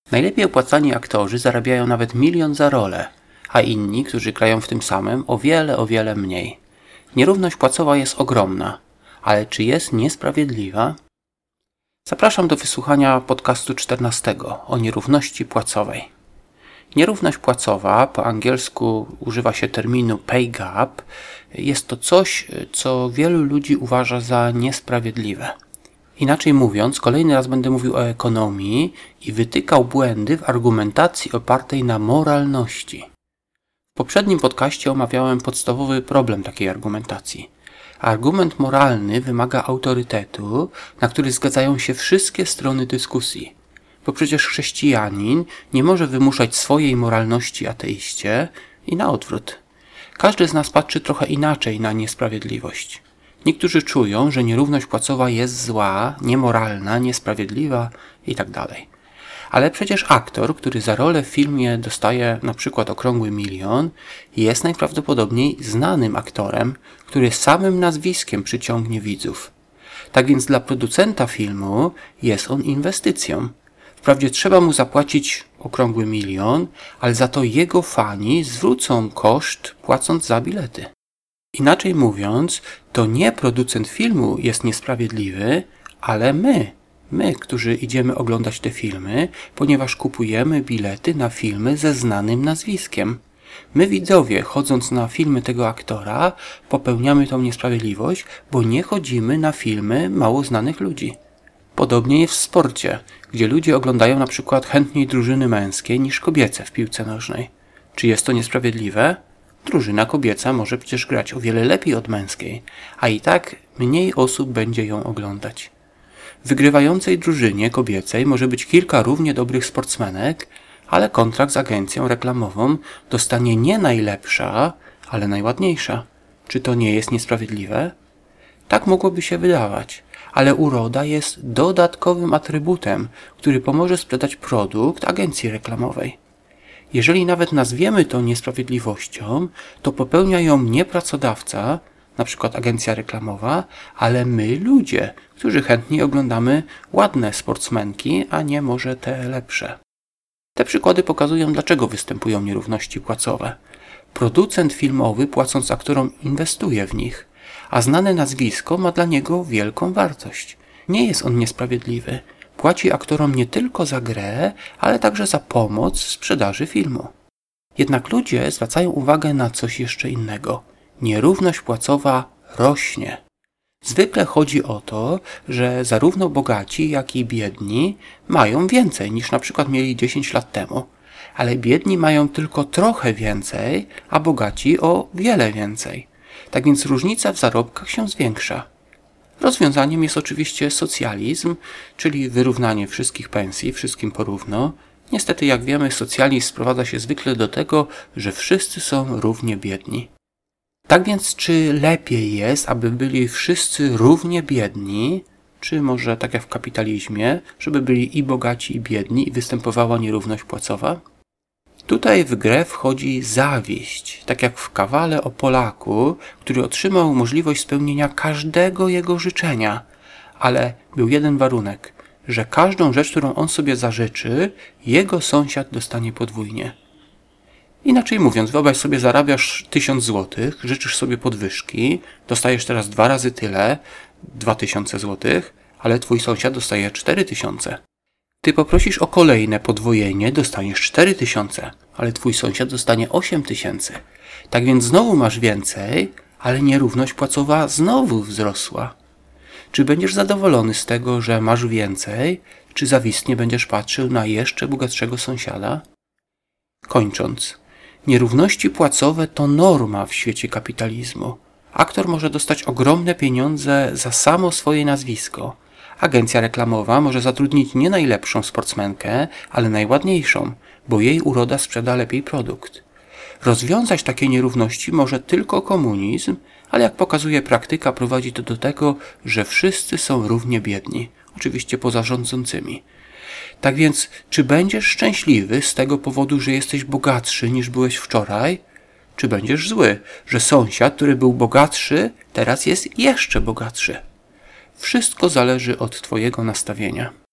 Najlepiej opłacani aktorzy zarabiają nawet 1 000 000 za rolę, a inni, którzy grają w tym samym, o wiele mniej. Nierówność płacowa jest ogromna, ale czy jest niesprawiedliwa? Zapraszam do wysłuchania podcastu 14 o nierówności płacowej. Nierówność płacowa, po angielsku używa się terminu pay gap, jest to coś, co wielu ludzi uważa za niesprawiedliwe. Inaczej mówiąc, kolejny raz będę mówił o ekonomii i wytykał błędy w argumentacji opartej na moralności. W poprzednim podcaście omawiałem podstawowy problem takiej argumentacji. Argument moralny wymaga autorytetu, na który zgadzają się wszystkie strony dyskusji. Bo przecież chrześcijanin nie może wymuszać swojej moralności ateiście i na odwrót. Każdy z nas patrzy trochę inaczej na niesprawiedliwość. Niektórzy czują, że nierówność płacowa jest zła, niemoralna, niesprawiedliwa itd. Ale przecież aktor, który za rolę w filmie dostaje na przykład okrągły 1 000 000, jest najprawdopodobniej znanym aktorem, który samym nazwiskiem przyciągnie widzów. Tak więc dla producenta filmu jest on inwestycją. Wprawdzie trzeba mu zapłacić okrągły 1 000 000, ale za to jego fani zwrócą koszt, płacąc za bilety. Inaczej mówiąc, to nie producent filmu jest niesprawiedliwy, ale my, którzy idziemy oglądać te filmy, ponieważ kupujemy bilety na filmy ze znanym nazwiskiem. My, widzowie, chodząc na filmy tego aktora, popełniamy tą niesprawiedliwość, bo nie chodzimy na filmy mało znanych ludzi. Podobnie jest w sporcie, gdzie ludzie oglądają na przykład chętniej drużyny męskie niż kobiece w piłce nożnej. Czy jest to niesprawiedliwe? Drużyna kobieca może przecież grać o wiele lepiej od męskiej, a i tak mniej osób będzie ją oglądać. W wygrywającej drużynie kobiecej może być kilka równie dobrych sportsmenek, ale kontrakt z agencją reklamową dostanie nie najlepsza, ale najładniejsza. Czy to nie jest niesprawiedliwe? Tak mogłoby się wydawać, ale uroda jest dodatkowym atrybutem, który pomoże sprzedać produkt agencji reklamowej. Jeżeli nawet nazwiemy to niesprawiedliwością, to popełnia ją nie pracodawca, na przykład agencja reklamowa, ale my, ludzie, którzy chętniej oglądamy ładne sportsmenki, a nie może te lepsze. Te przykłady pokazują, dlaczego występują nierówności płacowe. Producent filmowy, płacąc aktorom, inwestuje w nich, a znane nazwisko ma dla niego wielką wartość. Nie jest on niesprawiedliwy. Płaci aktorom nie tylko za grę, ale także za pomoc w sprzedaży filmu. Jednak ludzie zwracają uwagę na coś jeszcze innego. Nierówność płacowa rośnie. Zwykle chodzi o to, że zarówno bogaci, jak i biedni mają więcej niż na przykład mieli 10 lat temu. Ale biedni mają tylko trochę więcej, a bogaci o wiele więcej. Tak więc różnica w zarobkach się zwiększa. Rozwiązaniem jest oczywiście socjalizm, czyli wyrównanie wszystkich pensji, wszystkim porówno. Niestety, jak wiemy, socjalizm sprowadza się zwykle do tego, że wszyscy są równie biedni. Tak więc, czy lepiej jest, aby byli wszyscy równie biedni, czy może tak jak w kapitalizmie, żeby byli i bogaci, i biedni i występowała nierówność płacowa? Tutaj w grę wchodzi zawiść, tak jak w Kawale o Polaku, który otrzymał możliwość spełnienia każdego jego życzenia, ale był jeden warunek, że każdą rzecz, którą on sobie zażyczy, jego sąsiad dostanie podwójnie. Inaczej mówiąc, wyobraź sobie, zarabiasz 1000 złotych, życzysz sobie podwyżki, dostajesz teraz 2 razy tyle, 2000 złotych, ale twój sąsiad dostaje 4000. Ty poprosisz o kolejne podwojenie, dostaniesz 4000, ale twój sąsiad dostanie 8000. Tak więc znowu masz więcej, ale nierówność płacowa znowu wzrosła. Czy będziesz zadowolony z tego, że masz więcej, czy zawistnie będziesz patrzył na jeszcze bogatszego sąsiada? Kończąc, nierówności płacowe to norma w świecie kapitalizmu. Aktor może dostać ogromne pieniądze za samo swoje nazwisko. Agencja reklamowa może zatrudnić nie najlepszą sportsmenkę, ale najładniejszą, bo jej uroda sprzeda lepiej produkt. Rozwiązać takie nierówności może tylko komunizm, ale jak pokazuje praktyka, prowadzi to do tego, że wszyscy są równie biedni, oczywiście poza rządzącymi. Tak więc, czy będziesz szczęśliwy z tego powodu, że jesteś bogatszy niż byłeś wczoraj? Czy będziesz zły, że sąsiad, który był bogatszy, teraz jest jeszcze bogatszy? Wszystko zależy od twojego nastawienia.